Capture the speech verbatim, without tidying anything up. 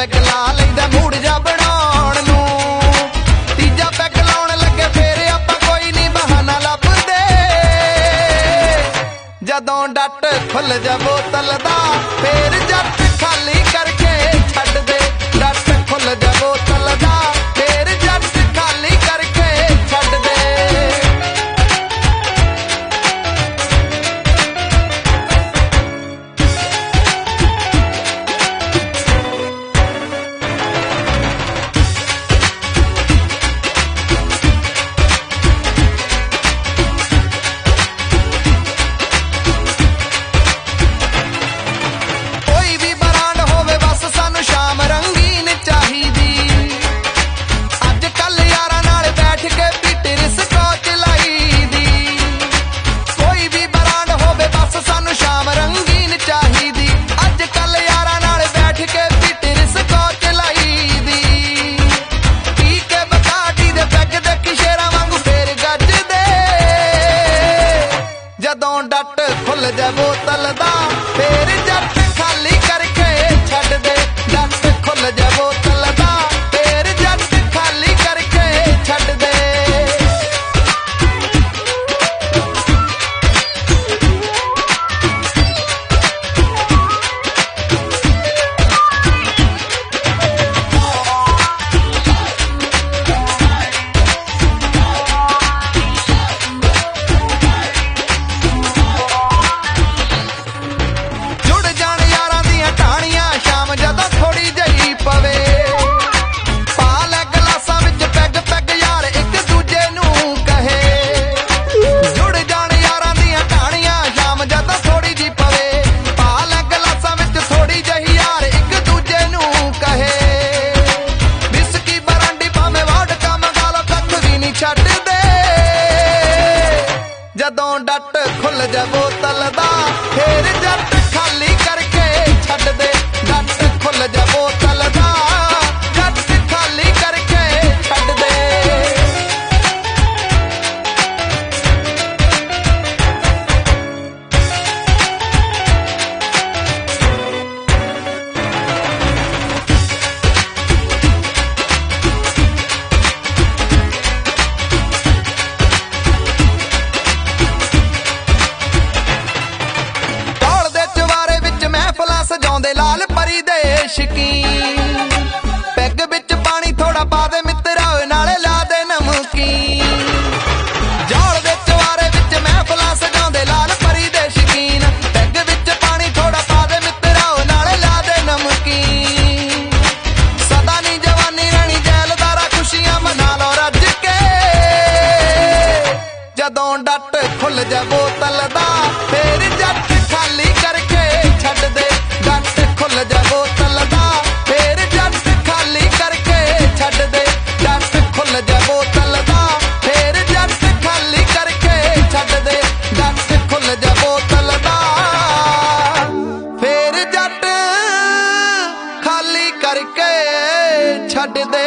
Peg ਲਾ ਲੈਂਦਾ mood ਜਾ ਬਣਾਉਣ ਨੂੰ। ਤੀਜਾ ਪੈਗ ਲਾਉਣ ਲੱਗੇ ਫੇਰ ਆਪਾਂ ਕੋਈ ਨਹੀਂ ਬਹਾਨਾ ਲੱਭਦੇ। ਜਦੋਂ ਡੱਟ ਖੁੱਲ ਜਾ ਬੋਤਲ ਦਾ ਫੇਰ ਜੱਟ ਖਾਲੀ ਕਰਕੇ ਛੱਡ ਦੇ। ਡੱਟ ਖੁੱਲ ਜਾ ਬੋਤਲ ਦਾ ਫੇਰ ਜੱਟ ਖਾਲੀ ਕਰਕੇ ਛੱਡ ਦੇ। ਜਦੋਂ ਡੱਟ ਖੁੱਲ ਜਾ ਬੋਤਲ ਦਾ ਫੇਰ ਜੱਟ ਖਾਲੀ ਕਰਕੇ ਛੱਡ ਦੇ। ਡੱਟ ਖੁੱਲ ਜਾ ਬੋਤਲ ਦਾ ਫੇਰ ਜੱਟ ਖਾਲੀ ਕਰਕੇ ਛੱਡ ਦੇ। ਜਦੋਂ ਡੱਟ ਖੁੱਲ ਜਾ ਬੋਤਲ ਦਾ ਫੇਰ ਜੱਟ ਖਾਲੀ ਕਰਕੇ ਛੱਡ ਦੇ। ਡੱਟ ਖੁੱਲ ਜਾ ਬੋਤਲ ਦਾ ਜੱਟ ਖਾਲੀ ਕਰਕੇ ਛੱਡ ਦੇ। ਸਜਾਉਂਦੇ ਲਾਲ ਪਰੀ ਦੇ ਸ਼ਕੀਨ ਪੈਗ ਵਿੱਚ ਪਾਣੀ ਥੋੜਾ ਪਾ ਦੇ ਮਿੱਤਰਾ ਨਾਲੇ ਲਾ ਦੇ ਨਮਕੀਨ। ਜੌਲ ਦੇ ਚਵਾਰੇ ਵਿੱਚ ਮਹਿਫਲਾਂ ਸਜਾਉਂਦੇ ਲਾਲ ਪਰੀ ਦੇ ਸ਼ਕੀਨ ਪੈਗ ਵਿੱਚ ਪਾਣੀ ਥੋੜਾ ਪਾ ਦੇ ਮਿੱਤਰਾ ਨਾਲੇ ਲਾ ਦੇ ਨਮਕੀਨ। ਸਦਾ ਨੀ ਜਵਾਨੀ ਰਹਿਣੀ ਜੈਲਦਾਰਾ ਖੁਸ਼ੀਆਂ ਮਨਾ ਲਓ ਰੱਜ ਕੇ। ਜਦੋਂ ਡੱਟ ਖੁੱਲ ਜਾ ਬੋਤਲ ਦਾ ਫੇਰ ਜੱਟ ਖਾਲੀ ਕਰਕੇ ਛੱਡ ਦੇ। ਡੱਟ ਖੁੱਲ ਜਾ ਬੋਤਲ ਦਾ ਫੇਰ ਜੱਟ ਖਾਲੀ ਕਰਕੇ ਛੱਡ ਦੇ। ਡੱਟ ਖੁੱਲ ਜਾ ਬੋਤਲ ਦਾ ਫੇਰ ਜੱਟ ਖਾਲੀ ਕਰਕੇ ਛੱਡ ਦੇ। ਡੱਟ ਖੁੱਲ ਜਾ ਬੋਤਲ ਦਾ ਫੇਰ ਜੱਟ ਖਾਲੀ ਕਰਕੇ ਛੱਡ ਦੇ।